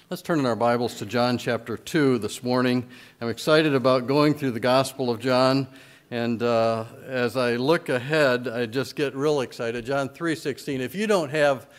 Let's turn in our Bibles to John chapter 2 this morning. I'm excited about going through the Gospel of John, and as I look ahead, I just get real excited. John 3:16. If you don't have,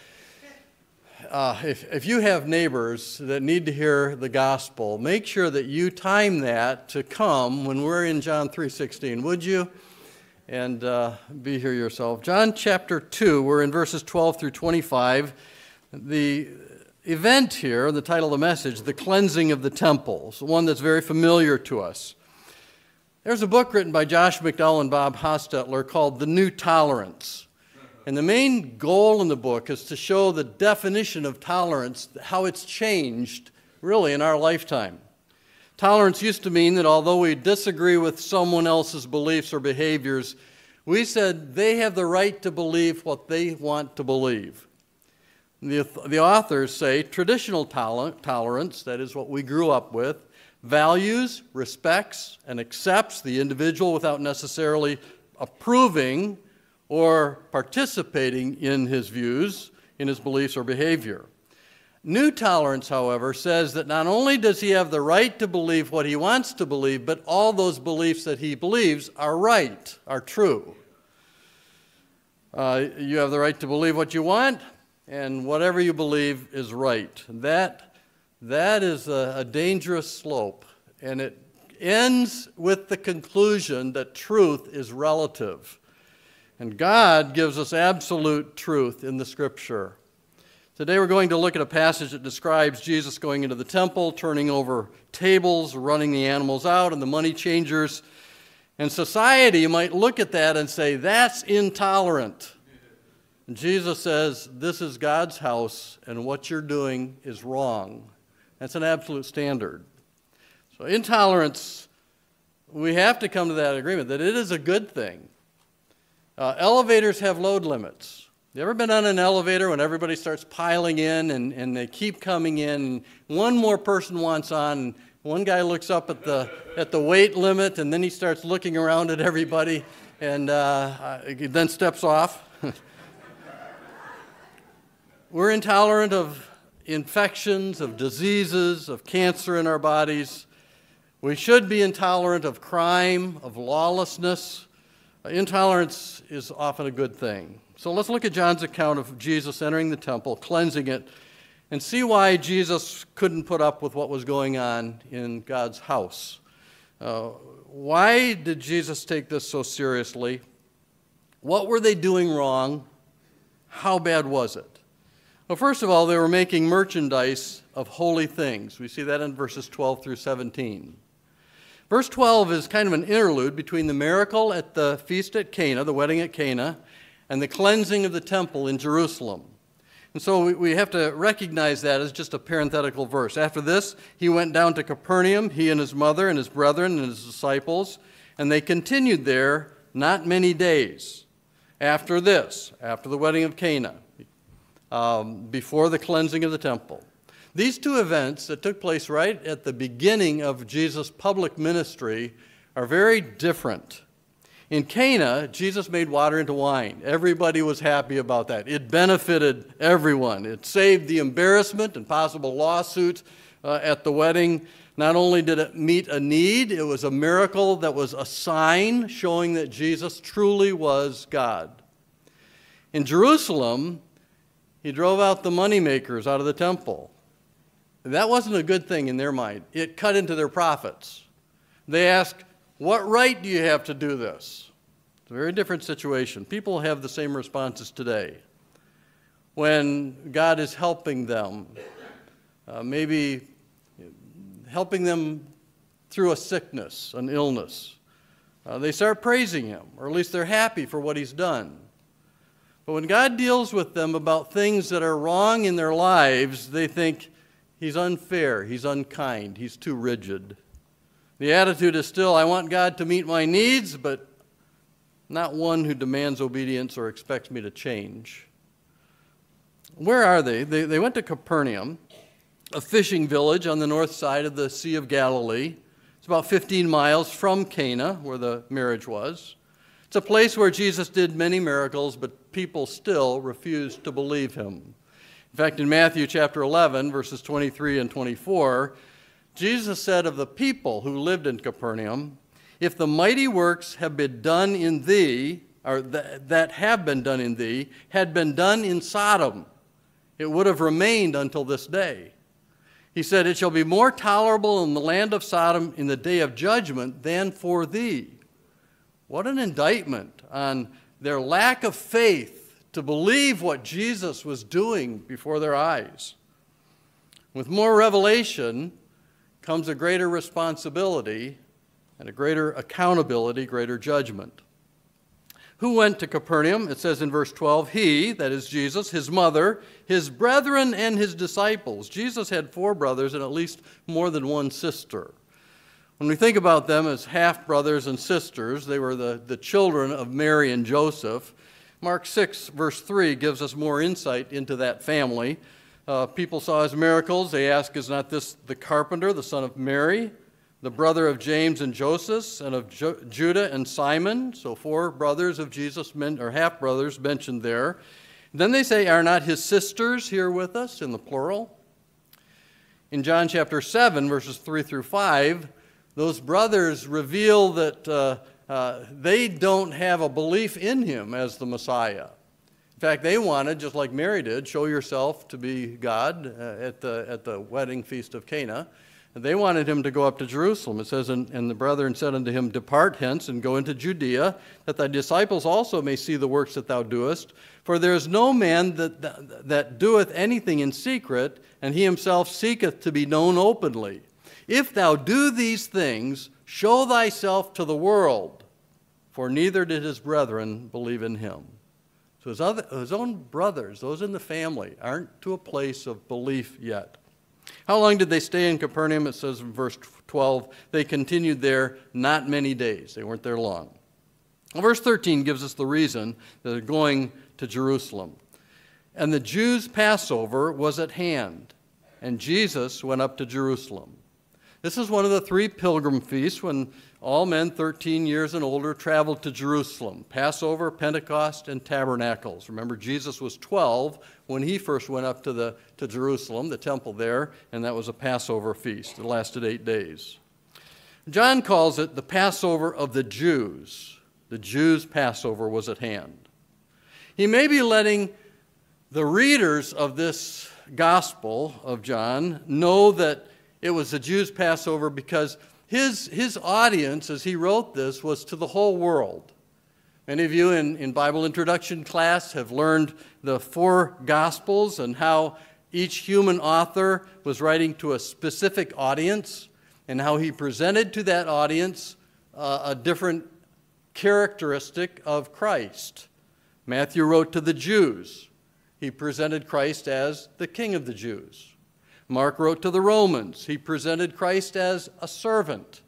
if you have neighbors that need to hear the Gospel, make sure that you time that to come when we're in John 3:16, would you? And be here yourself. John chapter 2, we're in verses 12 through 25. The event here, the title of the message, The Cleansing of the Temple, is one that's very familiar to us. There's a book written by Josh McDowell and Bob Hostetler called The New Tolerance. And the main goal in the book is to show the definition of tolerance, how it's changed really in our lifetime. Tolerance used to mean that although we disagree with someone else's beliefs or behaviors, we said they have the right to believe what they want to believe. The authors say traditional tolerance, that is what we grew up with, values, respects, and accepts the individual without necessarily approving or participating in his views, in his beliefs or behavior. New tolerance, however, says that not only does he have the right to believe what he wants to believe, but all those beliefs that he believes are right, are true. You have the right to believe what you want, and whatever you believe is right. That is a dangerous slope, and it ends with the conclusion that truth is relative. And God gives us absolute truth in the Scripture. Today we're going to look at a passage that describes Jesus going into the temple, turning over tables, running the animals out, and the money changers. And society might look at that and say, that's intolerant. And Jesus says, this is God's house, and what you're doing is wrong. That's an absolute standard. So intolerance, we have to come to that agreement that it is a good thing. Elevators have load limits. You ever been on an elevator when everybody starts piling in and they keep coming in, and one more person wants on, and one guy looks up at the weight limit, and then he starts looking around at everybody, and then steps off. We're intolerant of infections, of diseases, of cancer in our bodies. We should be intolerant of crime, of lawlessness. Intolerance is often a good thing. So let's look at John's account of Jesus entering the temple, cleansing it, and see why Jesus couldn't put up with what was going on in God's house. Why did Jesus take this so seriously? What were they doing wrong? How bad was it? Well, first of all, they were making merchandise of holy things. We see that in verses 12 through 17. Verse 12 is kind of an interlude between the miracle at the feast at Cana, the wedding at Cana, and the cleansing of the temple in Jerusalem. And so we have to recognize that as just a parenthetical verse. After this, he went down to Capernaum, he and his mother and his brethren and his disciples, and they continued there not many days. After this, after the wedding of Cana, before the cleansing of the temple. These two events that took place right at the beginning of Jesus' public ministry are very different. In Cana, Jesus made water into wine. Everybody was happy about that. It benefited everyone. It saved the embarrassment and possible lawsuits at the wedding. Not only did it meet a need, it was a miracle that was a sign showing that Jesus truly was God. In Jerusalem, he drove out the moneymakers out of the temple. That wasn't a good thing in their mind. It cut into their profits. They asked, what right do you have to do this? It's a very different situation. People have the same responses today. When God is helping them, maybe helping them through a sickness, an illness, they start praising him, or at least they're happy for what he's done. But when God deals with them about things that are wrong in their lives, they think he's unfair, he's unkind, he's too rigid. The attitude is still, I want God to meet my needs, but not one who demands obedience or expects me to change. Where are they? They went to Capernaum, a fishing village on the north side of the Sea of Galilee. It's about 15 miles from Cana, where the marriage was. It's a place where Jesus did many miracles, but people still refused to believe him. In fact, in Matthew chapter 11, verses 23 and 24, Jesus said of the people who lived in Capernaum, "If the mighty works have been done in thee, or that have been done in thee, had been done in Sodom, it would have remained until this day." He said, "It shall be more tolerable in the land of Sodom in the day of judgment than for thee." What an indictment on their lack of faith to believe what Jesus was doing before their eyes. With more revelation comes a greater responsibility and a greater accountability, greater judgment. Who went to Capernaum? It says in verse 12, he, that is Jesus, his mother, his brethren, and his disciples. Jesus had 4 brothers and at least more than one sister. When we think about them as half-brothers and sisters, they were the children of Mary and Joseph. Mark 6, verse 3 gives us more insight into that family. People saw his miracles. They ask, "Is not this the carpenter, the son of Mary, the brother of James and Joseph, and of Judah and Simon?" So 4 brothers of Jesus, or half-brothers, mentioned there. Then they say, "Are not his sisters here with us?" in the plural. In John chapter 7, verses 3 through 5, those brothers reveal that they don't have a belief in him as the Messiah. In fact, they wanted, just like Mary did, show yourself to be God at the wedding feast of Cana. And they wanted him to go up to Jerusalem. It says, and the brethren said unto him, "Depart hence and go into Judea, that thy disciples also may see the works that thou doest. For there is no man that doeth anything in secret, and he himself seeketh to be known openly. If thou do these things, show thyself to the world." For neither did his brethren believe in him. So his own brothers, those in the family, aren't to a place of belief yet. How long did they stay in Capernaum? It says in verse 12, they continued there not many days. They weren't there long. Well, verse 13 gives us the reason that they're going to Jerusalem. "And the Jews' Passover was at hand, and Jesus went up to Jerusalem." This is one of the 3 pilgrim feasts when all men 13 years and older traveled to Jerusalem: Passover, Pentecost, and Tabernacles. Remember, Jesus was 12 when he first went up to Jerusalem, the temple there, and that was a Passover feast. It lasted 8 days. John calls it the Passover of the Jews. The Jews' Passover was at hand. He may be letting the readers of this Gospel of John know that it was the Jews' Passover because his audience, as he wrote this, was to the whole world. Many of you in Bible introduction class have learned the 4 Gospels and how each human author was writing to a specific audience and how he presented to that audience a different characteristic of Christ. Matthew wrote to the Jews. He presented Christ as the King of the Jews. Mark wrote to the Romans. He presented Christ as a servant.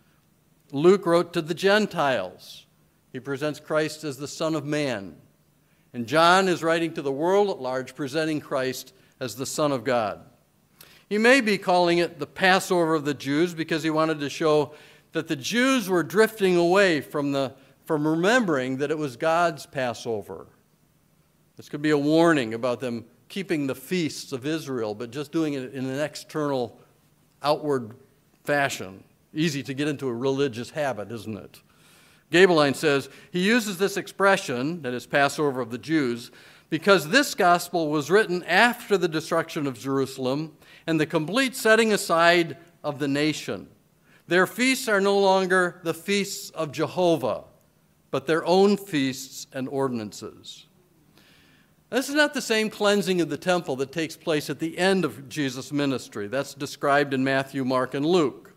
Luke wrote to the Gentiles. He presents Christ as the Son of Man. And John is writing to the world at large, presenting Christ as the Son of God. He may be calling it the Passover of the Jews because he wanted to show that the Jews were drifting away from remembering that it was God's Passover. This could be a warning about them keeping the feasts of Israel, but just doing it in an external, outward fashion. Easy to get into a religious habit, isn't it? Gabeline says, he uses this expression, that is Passover of the Jews, because this gospel was written after the destruction of Jerusalem and the complete setting aside of the nation. Their feasts are no longer the feasts of Jehovah, but their own feasts and ordinances. This is not the same cleansing of the temple that takes place at the end of Jesus' ministry. That's described in Matthew, Mark, and Luke.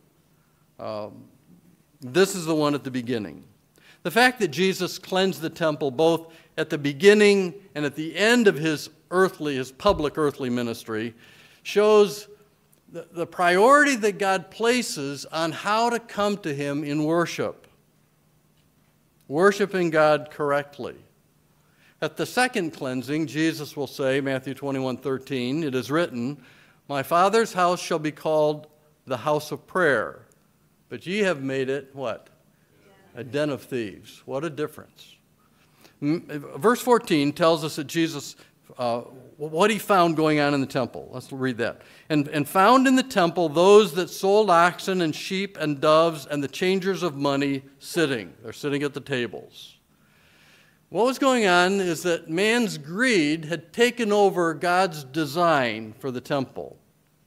This is the one at the beginning. The fact that Jesus cleansed the temple both at the beginning and at the end of his public earthly ministry shows the priority that God places on how to come to him in worship. Worshiping God correctly. At the second cleansing, Jesus will say, Matthew 21:13, "It is written, My Father's house shall be called the house of prayer, but ye have made it," what? "A den of thieves." What a difference. Verse 14 tells us that Jesus what he found going on in the temple. Let's read that. And found in the temple those that sold oxen and sheep and doves and the changers of money sitting. They're sitting at the tables. What was going on is that man's greed had taken over God's design for the temple.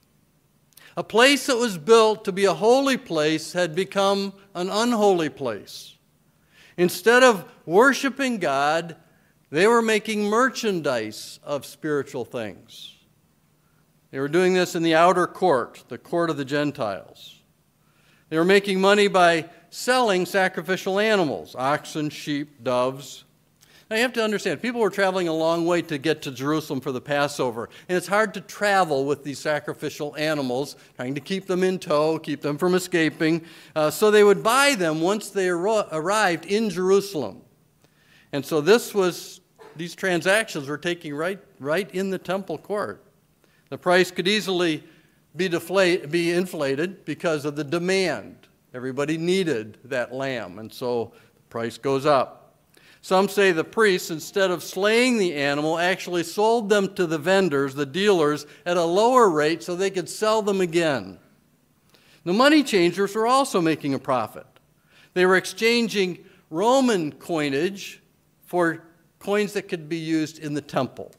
A place that was built to be a holy place had become an unholy place. Instead of worshiping God, they were making merchandise of spiritual things. They were doing this in the outer court, the court of the Gentiles. They were making money by selling sacrificial animals, oxen, sheep, doves. Now you have to understand, people were traveling a long way to get to Jerusalem for the Passover, and it's hard to travel with these sacrificial animals, trying to keep them in tow, keep them from escaping. So they would buy them once they arrived in Jerusalem. And so these transactions were taking right in the temple court. The price could easily be inflated because of the demand. Everybody needed that lamb, and so the price goes up. Some say the priests, instead of slaying the animal, actually sold them to the vendors, the dealers, at a lower rate so they could sell them again. The money changers were also making a profit. They were exchanging Roman coinage for coins that could be used in the temple.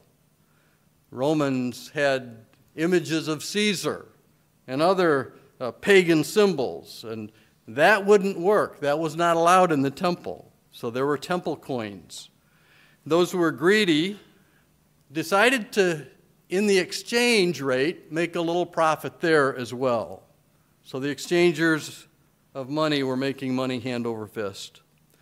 Romans had images of Caesar and other pagan symbols, and that wouldn't work. That was not allowed in the temple. So there were temple coins. Those who were greedy decided to, in the exchange rate, make a little profit there as well. So the exchangers of money were making money hand over fist.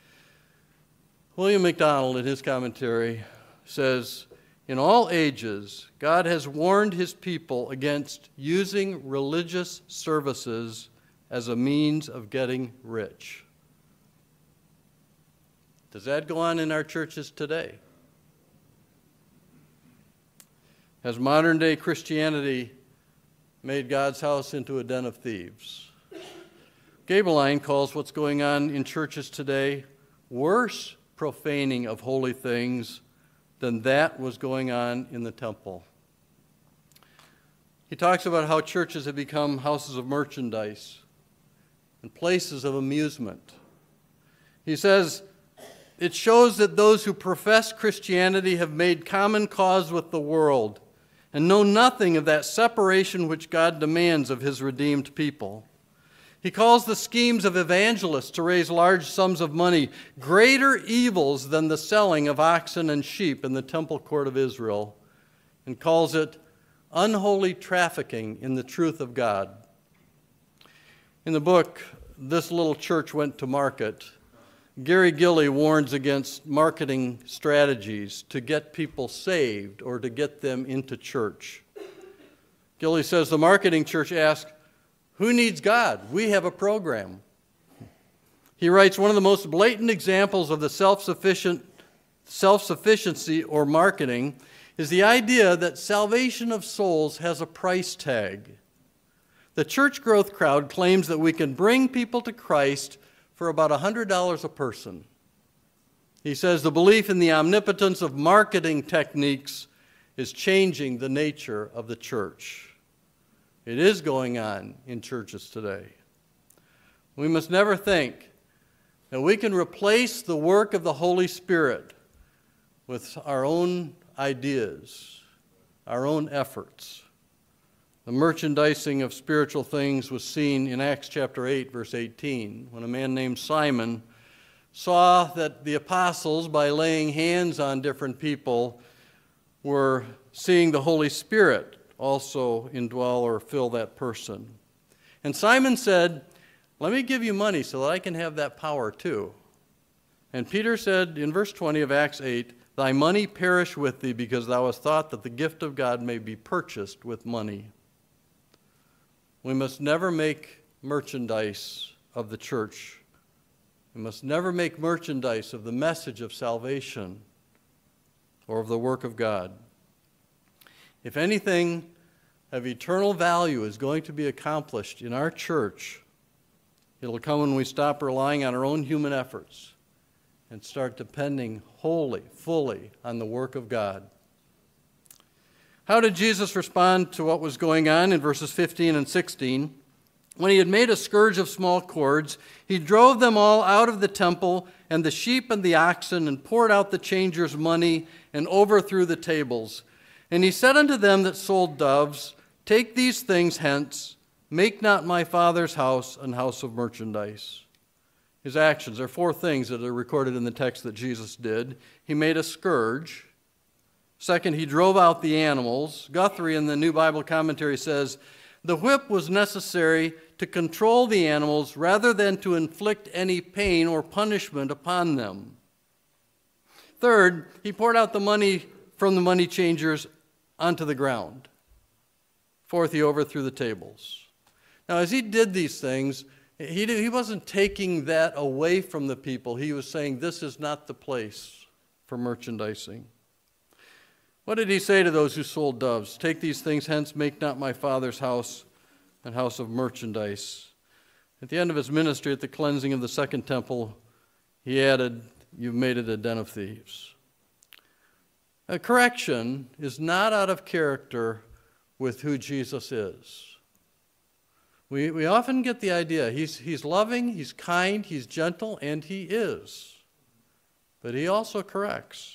William MacDonald, in his commentary, says, "In all ages, God has warned his people against using religious services as a means of getting rich." Does that go on in our churches today? Has modern-day Christianity made God's house into a den of thieves? Gabeline calls what's going on in churches today worse profaning of holy things than that was going on in the temple. He talks about how churches have become houses of merchandise and places of amusement. He says, it shows that those who profess Christianity have made common cause with the world and know nothing of that separation which God demands of his redeemed people. He calls the schemes of evangelists to raise large sums of money greater evils than the selling of oxen and sheep in the temple court of Israel, and calls it unholy trafficking in the truth of God. In the book, This Little Church Went to Market, Gary Gilley warns against marketing strategies to get people saved or to get them into church. Gilley says the marketing church asks, "Who needs God? We have a program." He writes, one of the most blatant examples of the self-sufficiency or marketing is the idea that salvation of souls has a price tag. The church growth crowd claims that we can bring people to Christ for about $100 a person. He says the belief in the omnipotence of marketing techniques is changing the nature of the church. It is going on in churches today. We must never think that we can replace the work of the Holy Spirit with our own ideas, our own efforts. The merchandising of spiritual things was seen in Acts chapter 8, verse 18, when a man named Simon saw that the apostles, by laying hands on different people, were seeing the Holy Spirit also indwell or fill that person. And Simon said, "Let me give you money so that I can have that power too." And Peter said in verse 20 of Acts 8, "Thy money perish with thee, because thou hast thought that the gift of God may be purchased with money." We must never make merchandise of the church. We must never make merchandise of the message of salvation or of the work of God. If anything of eternal value is going to be accomplished in our church, it'll come when we stop relying on our own human efforts and start depending wholly, fully on the work of God. How did Jesus respond to what was going on in verses 15 and 16? When he had made a scourge of small cords, he drove them all out of the temple, and the sheep and the oxen, and poured out the changers' money, and overthrew the tables. And he said unto them that sold doves, Take these things hence, make not my Father's house an house of merchandise. His actions, there are four things that are recorded in the text that Jesus did. He made a scourge. Second, he drove out the animals. Guthrie in the New Bible Commentary says, the whip was necessary to control the animals rather than to inflict any pain or punishment upon them. Third, he poured out the money from the money changers onto the ground. Fourth, he overthrew the tables. Now, as he did these things, he wasn't taking that away from the people. He was saying, this is not the place for merchandising. What did he say to those who sold doves? Take these things hence, make not my Father's house an house of merchandise. At the end of his ministry, at the cleansing of the second temple, he added, you've made it a den of thieves. A correction is not out of character with who Jesus is. We often get the idea he's loving, he's kind, he's gentle, and he is. But he also corrects.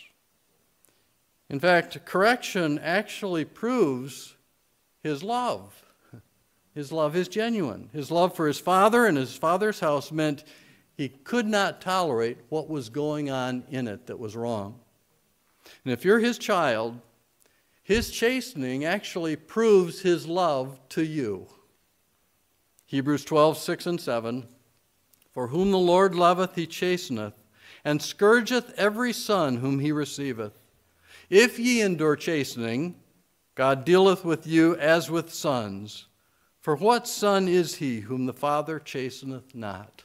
In fact, correction actually proves his love. His love is genuine. His love for his Father and his Father's house meant he could not tolerate what was going on in it that was wrong. And if you're his child, his chastening actually proves his love to you. Hebrews 12, 6 and 7, For whom the Lord loveth he chasteneth, and scourgeth every son whom he receiveth. If ye endure chastening, God dealeth with you as with sons. For what son is he whom the Father chasteneth not?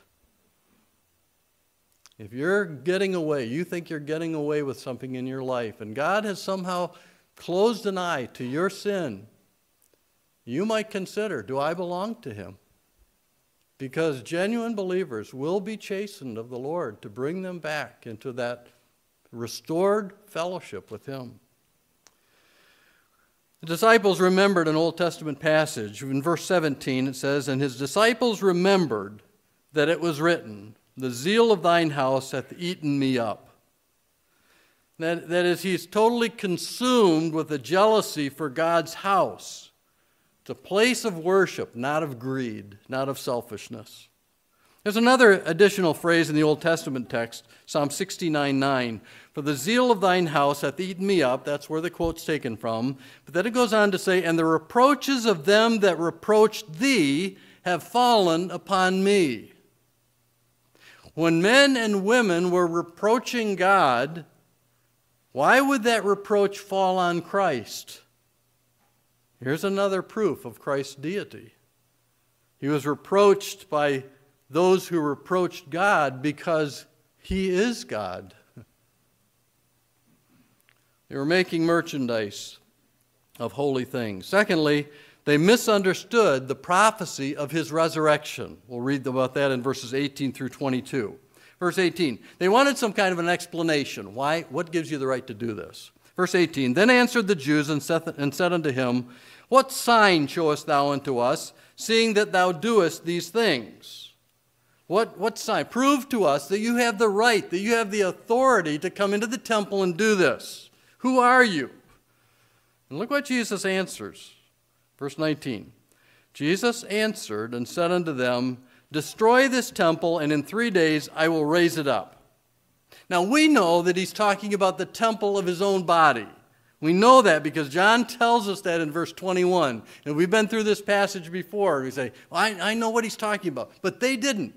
If you're getting away, you think you're getting away with something in your life, and God has somehow closed an eye to your sin, you might consider, do I belong to him? Because genuine believers will be chastened of the Lord to bring them back into that restored fellowship with him. The disciples remembered an Old Testament passage. In verse 17 it says, And his disciples remembered that it was written, The zeal of thine house hath eaten me up. That is, he's totally consumed with a jealousy for God's house. It's a place of worship, not of greed, not of selfishness. There's another additional phrase in the Old Testament text, Psalm 69:9. For the zeal of thine house hath eaten me up. That's where the quote's taken from. But then it goes on to say, And the reproaches of them that reproached thee have fallen upon me. When men and women were reproaching God, why would that reproach fall on Christ? Here's another proof of Christ's deity. He was reproached by those who reproached God because he is God. They were making merchandise of holy things. Secondly, they misunderstood the prophecy of his resurrection. We'll read about that in verses 18 through 22. Verse 18, they wanted some kind of an explanation. Why? What gives you the right to do this? Verse 18, Then answered the Jews and said unto him, What sign showest thou unto us, seeing that thou doest these things? What sign? Prove to us that you have the right, that you have the authority to come into the temple and do this. Who are you? And look what Jesus answers. Verse 19. Jesus answered and said unto them, Destroy this temple, and in 3 days I will raise it up. Now we know that he's talking about the temple of his own body. We know that because John tells us that in verse 21. And we've been through this passage before. We say, well, I know what he's talking about. But they didn't.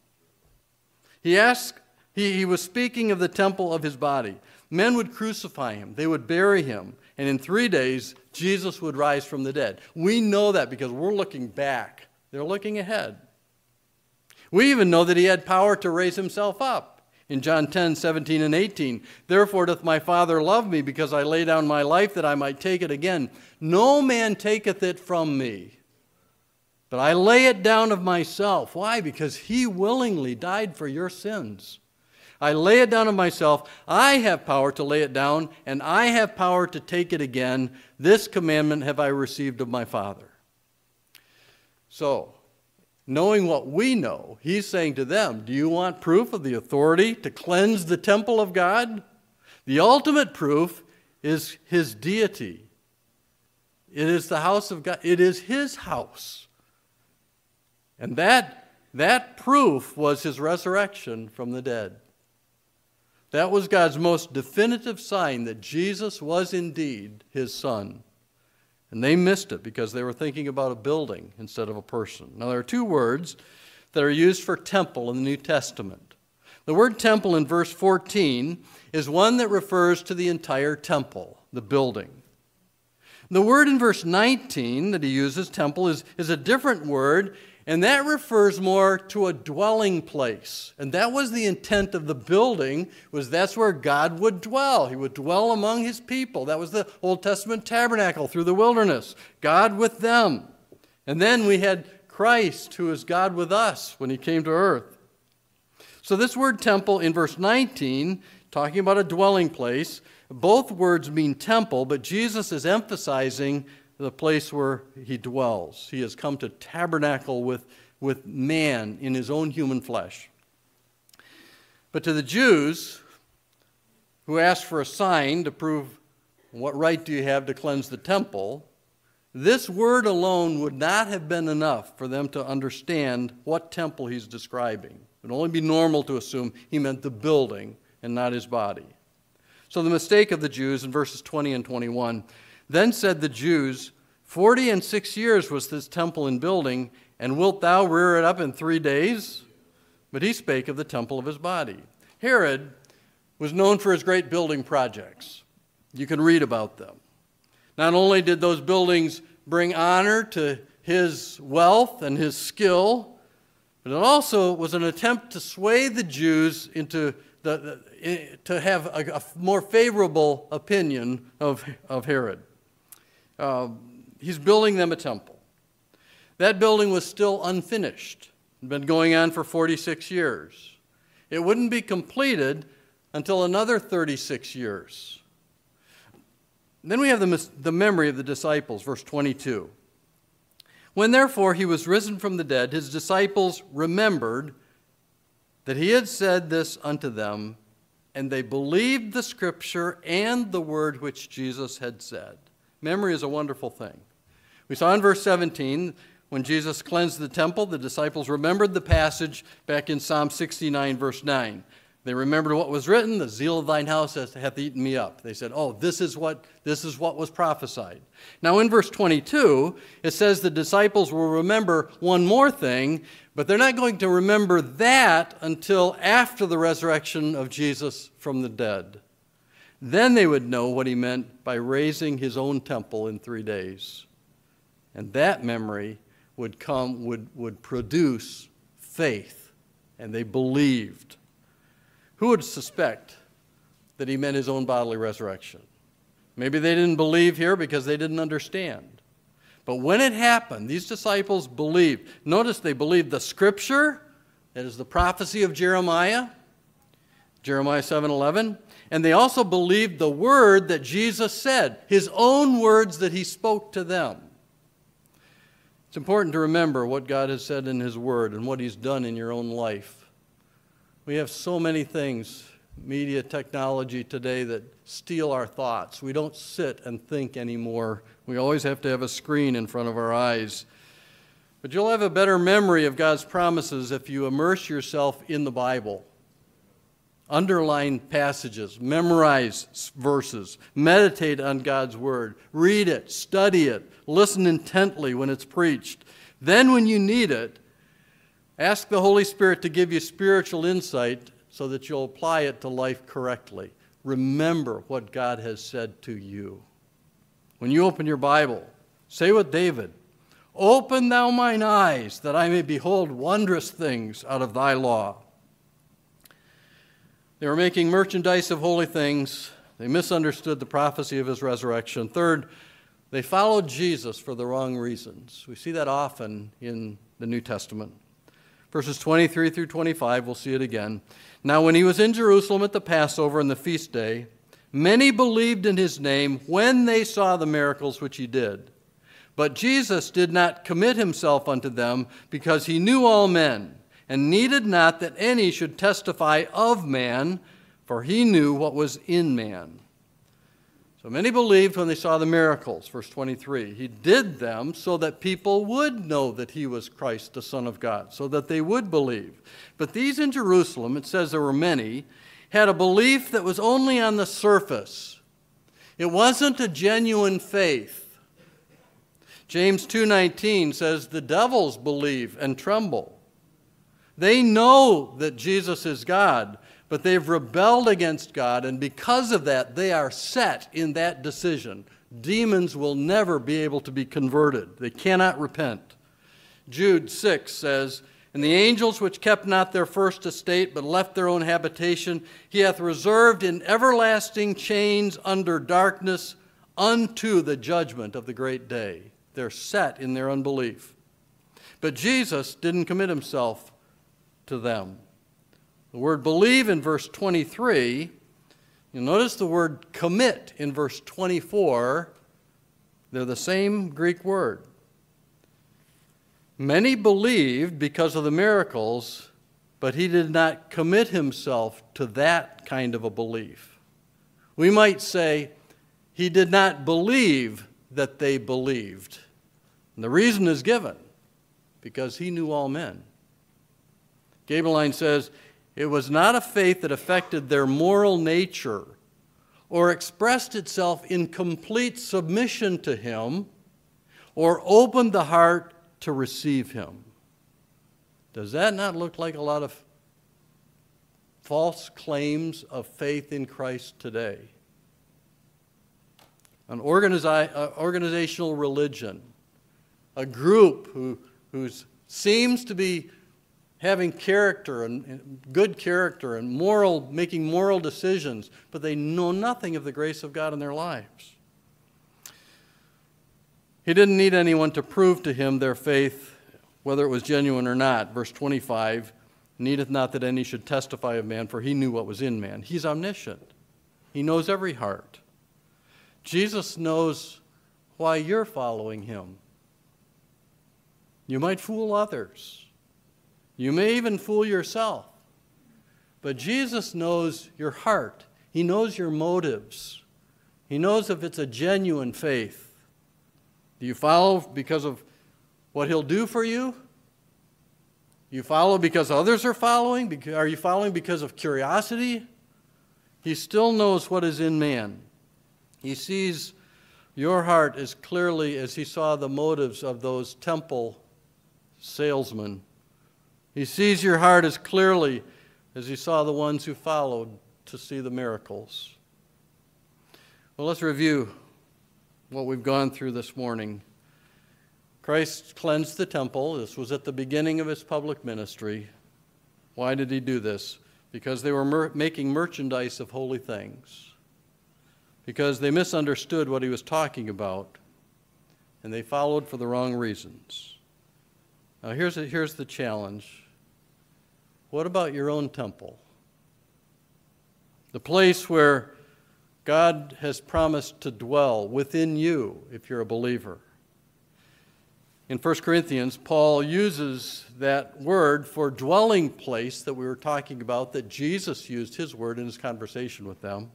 He was speaking of the temple of his body. Men would crucify him. They would bury him. And in 3 days, Jesus would rise from the dead. We know that because we're looking back. They're looking ahead. We even know that he had power to raise himself up. In John 10, 17 and 18, Therefore doth my Father love me, because I lay down my life that I might take it again. No man taketh it from me, but I lay it down of myself. Why? Because he willingly died for your sins. I lay it down of myself. I have power to lay it down, and I have power to take it again. This commandment have I received of my Father. So, knowing what we know, he's saying to them, do you want proof of the authority to cleanse the temple of God? The ultimate proof is his deity. It is the house of God. It is his house. And that proof was his resurrection from the dead. That was God's most definitive sign that Jesus was indeed his Son. And they missed it because they were thinking about a building instead of a person. Now, there are two words that are used for temple in the New Testament. The word temple in verse 14 is one that refers to the entire temple, the building. The word in verse 19 that he uses, temple, is a different word, and that refers more to a dwelling place. And that was the intent of the building, was that's where God would dwell. He would dwell among his people. That was the Old Testament tabernacle through the wilderness, God with them. And then we had Christ, who is God with us when he came to earth. So this word temple in verse 19, talking about a dwelling place, both words mean temple, but Jesus is emphasizing the place where he dwells. He has come to tabernacle with man in his own human flesh. But to the Jews who asked for a sign to prove what right do you have to cleanse the temple, this word alone would not have been enough for them to understand what temple he's describing. It would only be normal to assume he meant the building and not his body. So the mistake of the Jews in verses 20 and 21, then said the Jews, 46 years was this temple in building, and wilt thou rear it up in 3 days? But he spake of the temple of his body. Herod was known for his great building projects. You can read about them. Not only did those buildings bring honor to his wealth and his skill, but it also was an attempt to sway the Jews into to have a more favorable opinion of Herod. He's building them a temple. That building was still unfinished. It had been going on for 46 years. It wouldn't be completed until another 36 years. Then we have the memory of the disciples, verse 22. When therefore he was risen from the dead, his disciples remembered that he had said this unto them, and they believed the scripture and the word which Jesus had said. Memory is a wonderful thing. We saw in verse 17, when Jesus cleansed the temple, the disciples remembered the passage back in Psalm 69, verse 9. They remembered what was written, the zeal of thine house hath eaten me up. They said, oh, this is what was prophesied. Now in verse 22, it says the disciples will remember one more thing, but they're not going to remember that until after the resurrection of Jesus from the dead. Then they would know what he meant by raising his own temple in 3 days. And that memory would produce faith, and they believed. Who would suspect that he meant his own bodily resurrection? Maybe they didn't believe here because they didn't understand. But when it happened, these disciples believed. Notice they believed the scripture, that is the prophecy of Jeremiah 7:11, and they also believed the word that Jesus said, his own words that he spoke to them. It's important to remember what God has said in his word and what he's done in your own life. We have so many things, media technology today, that steal our thoughts. We don't sit and think anymore. We always have to have a screen in front of our eyes. But you'll have a better memory of God's promises if you immerse yourself in the Bible. Underline passages, memorize verses, meditate on God's word, read it, study it, listen intently when it's preached. Then when you need it, ask the Holy Spirit to give you spiritual insight so that you'll apply it to life correctly. Remember what God has said to you. When you open your Bible, say with David, open thou mine eyes that I may behold wondrous things out of thy law. They were making merchandise of holy things. They misunderstood the prophecy of his resurrection. Third, they followed Jesus for the wrong reasons. We see that often in the New Testament. Verses 23 through 25, we'll see it again. Now when he was in Jerusalem at the Passover and the feast day, many believed in his name when they saw the miracles which he did. But Jesus did not commit himself unto them, because he knew all men, and needed not that any should testify of man, for he knew what was in man. So many believed when they saw the miracles, verse 23. He did them so that people would know that he was Christ, the Son of God, so that they would believe. But these in Jerusalem, it says there were many, had a belief that was only on the surface. It wasn't a genuine faith. James 2:19 says the devils believe and tremble. They know that Jesus is God, but they've rebelled against God, and because of that, they are set in that decision. Demons will never be able to be converted. They cannot repent. Jude 6 says, "And the angels which kept not their first estate, but left their own habitation, he hath reserved in everlasting chains under darkness unto the judgment of the great day." They're set in their unbelief. But Jesus didn't commit himself to them. The word believe in verse 23, you'll notice the word commit in verse 24. They're the same Greek word. Many believed because of the miracles, but he did not commit himself to that kind of a belief. We might say he did not believe that they believed. And the reason is given, because he knew all men. Gabeline says, it was not a faith that affected their moral nature or expressed itself in complete submission to him or opened the heart to receive him. Does that not look like a lot of false claims of faith in Christ today? An organizational religion, a group who seems to be having character and good character and making moral decisions, but they know nothing of the grace of God in their lives. He didn't need anyone to prove to him their faith, whether it was genuine or not. Verse 25, needeth not that any should testify of man, for he knew what was in man. He's omniscient. He knows every heart. Jesus knows why you're following him. You might fool others. You may even fool yourself. But Jesus knows your heart. He knows your motives. He knows if it's a genuine faith. Do you follow because of what he'll do for you? You follow because others are following? Are you following because of curiosity? He still knows what is in man. He sees your heart as clearly as he saw the motives of those temple salesmen. He sees your heart as clearly as he saw the ones who followed to see the miracles. Well, let's review what we've gone through this morning. Christ cleansed the temple. This was at the beginning of his public ministry. Why did he do this? Because they were making merchandise of holy things. Because they misunderstood what he was talking about, and they followed for the wrong reasons. Now here's the challenge. What about your own temple? The place where God has promised to dwell within you if you're a believer. In 1 Corinthians, Paul uses that word for dwelling place that we were talking about, that Jesus used his word in his conversation with them.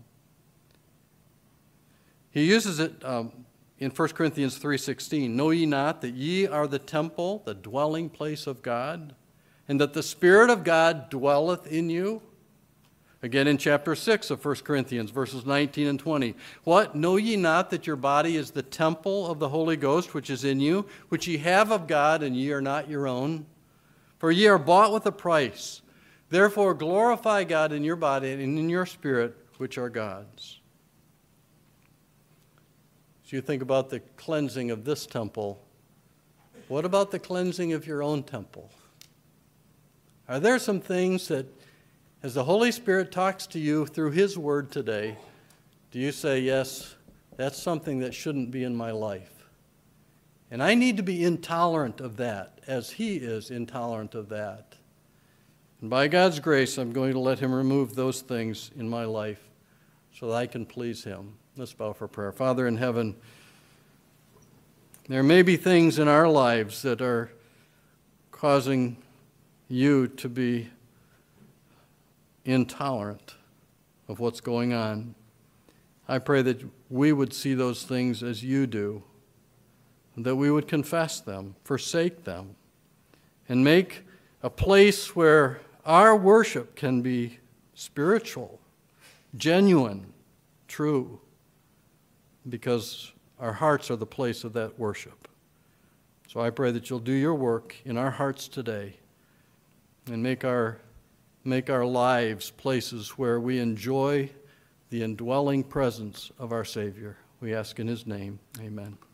He uses it in 1 Corinthians 3:16. Know ye not that ye are the temple, the dwelling place of God, and that the Spirit of God dwelleth in you? Again in chapter 6 of 1 Corinthians, verses 19 and 20. What? Know ye not that your body is the temple of the Holy Ghost which is in you, which ye have of God, and ye are not your own? For ye are bought with a price. Therefore glorify God in your body and in your spirit, which are God's. As you think about the cleansing of this temple, what about the cleansing of your own temple? Are there some things that, as the Holy Spirit talks to you through his word today, do you say, yes, that's something that shouldn't be in my life? And I need to be intolerant of that, as he is intolerant of that. And by God's grace, I'm going to let him remove those things in my life so that I can please him. Let's bow for prayer. Father in heaven, there may be things in our lives that are causing you to be intolerant of what's going on. I pray that we would see those things as you do, and that we would confess them, forsake them, and make a place where our worship can be spiritual, genuine, true, because our hearts are the place of that worship. So I pray that you'll do your work in our hearts today and make our lives places where we enjoy the indwelling presence of our Savior. We ask in his name, amen.